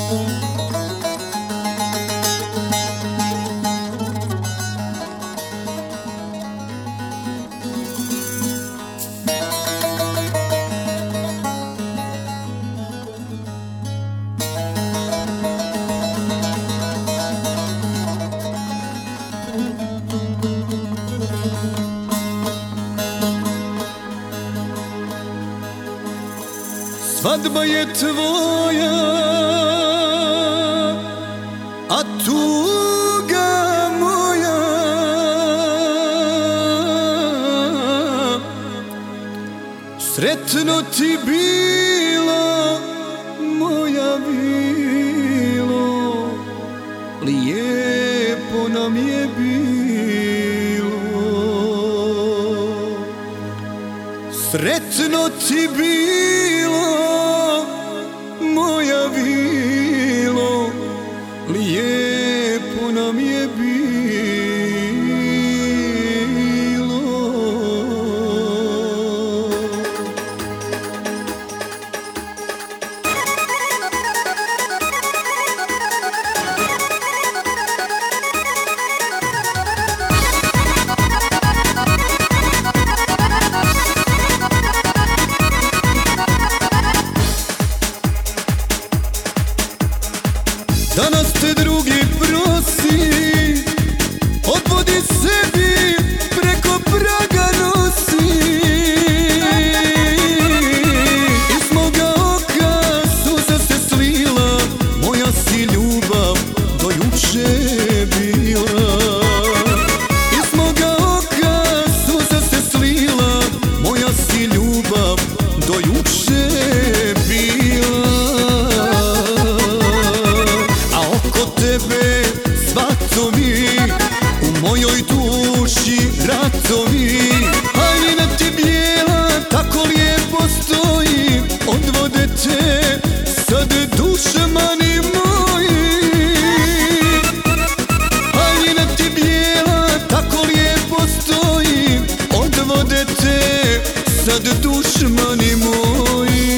Svadba je tvoja, a tuga moja. Sretno ti bilo, moja bilo, lijepo nam je bilo. Sretno ti bilo, moja bilo, lijepo nam je bilo. Danas te drugi prosi, odvodi sebi, preko praga nosi. Iz moga oka suza se slila, moja si ljubav do juče bila. Iz moga oka suza se slila, moja si ljubav do juče bila. Tebe svatovi, u mojoj duši ratovi. Haljina ti bijela, tako lijepo stoji, odvode te sad dušmani moji. Haljina ti bijela, tako lijepo stoji, odvode te sad dušmani moji.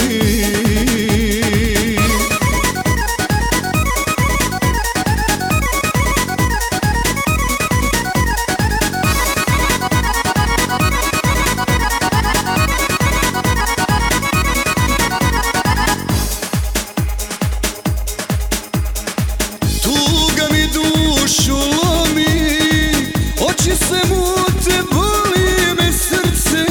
Dušu lomi, oči se mute, boli me srce.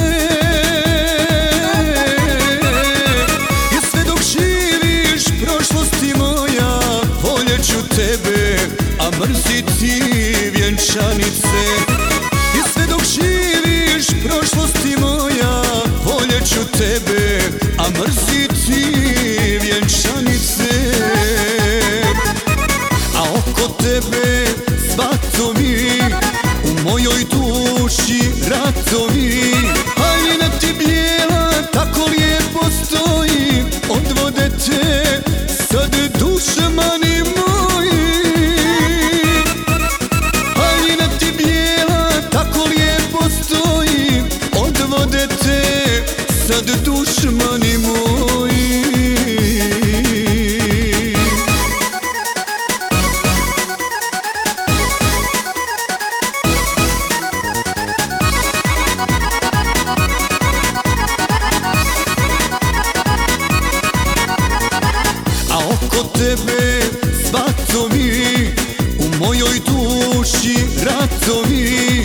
I sve dok živiš prošlosti moja, voljet ću tebe, a mrziti vjenčanice. I sve dok živiš prošlosti moja, voljet ću tebe, a mrziti vjenčanice. A oko tebe svatovi, u mojoj duši ratovi. Haljina ti bijela, tako lijepo stoji, odvode te sad dušmani moji. Haljina ti bijela, tako lijepo stoji, odvode te sad dušmani moji. Tebe svatovi, u mojoj duši ratovi.